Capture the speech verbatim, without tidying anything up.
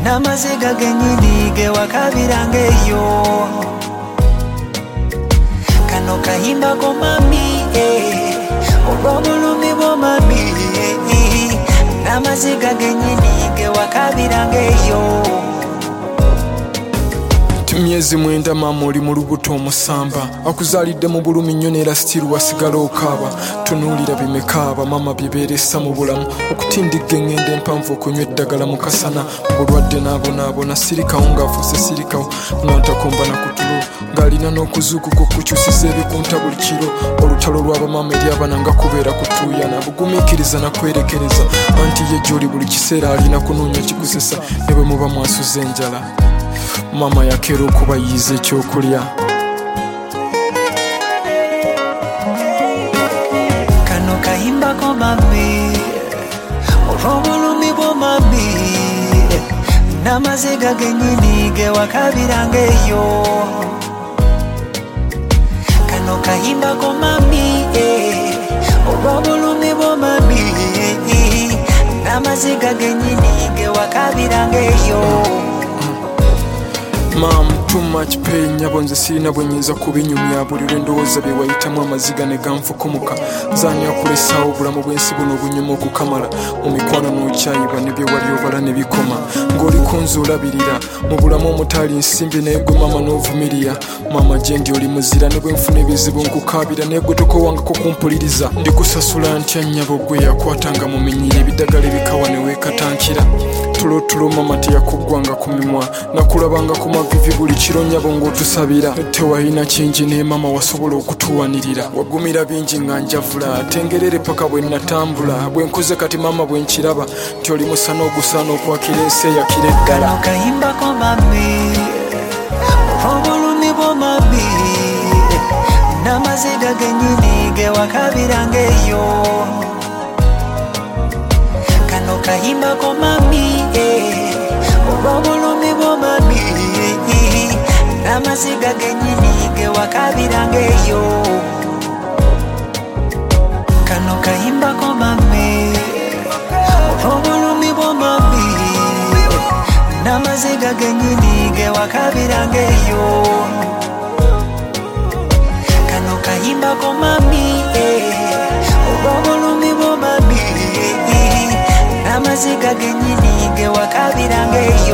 n'amaziga genyini ge wakabiranga eyo kano kayimba ko mami olw'obulumi bwo mami n'amaziga genyini ge wakabiranga eyo myezi mwenda mama oli mu lubuto omusamba akuzaalidde mu bulumi nnyo neera sitiru wasigala okaaba tunuulira bimekaaba mama byebeeresa mu bulamu okutindigga engendo empanvu okunywa eddagala mu kasana mu bulwadde n'abonaabona sirikawo ng'afuuse sirikawo n'atakomba na kutulo ng'alina n'okuzuukuka okukyusiza ebikunta buli kiro olutalo lw'abamama eri abana nga kubeera kutuuyana bugumiikiriza na kwerekereza anti ye gy'oli buli kiseera alina kunoonya kikusesa ne bwe muba mwasuza enjala mama yakera okubayiiza ekyokulya kano kayimbako mami olw'obulumi bwo mami n'amaziga genyini ge wakabiranga eyo kano kayimbako mami olw'obulumi bwo mami n'amaziga genyini ge wakabiranga eyo Mam, too much pain nyabo nze sirina bwe nnyinza kubinyumya buli lwe ndowooza bye wayitamu amaziga ne ganfukumuka nzaani akulesaawo obulamu bw'ensi buno obunyuma okukamala mu mikwano n'okyayiba ne bye wali obala ne bikoma ng'oli kunzuulabirira mu bulamu omutaali nsimbi naye gwe mama n'ovumirira mama gye ndi oli muzira ne bwe nfuna ebizibu nkukaabira naye gwe tokowangako kumpuliriza ndikusasula ntya nnyabo gwe yakwatanga mu minyira ebiddagala ebikawa ne weekatankira tulotulo mama teyakuggwanga ku mimwa nakulabanga ku mavivi buli kiro nnyabo ng'otusabira tewalina kingi ne mama wasobola okutuwanirira wagumira bingi nga njavula tengerere paka bwe natambula bwe nkuze kati mama bwe nkiraba nti oli musana ogusaana okwakira ensi eyakira eddala kayimbako mami obulumi bwo mami n'amaziga genyini ge wakabiranga eyo kano kayimbako mami olw'obulumi bwo mami n'amaziga genyini ge wakabiranga eyo kano kayimbako mami olw'obulumi bwo mami n'amaziga genyini ge wakabiranga eyo kano kayimbako mami olw'obulumi bwo mami n'amaziga genyini ge wakabiranga eyo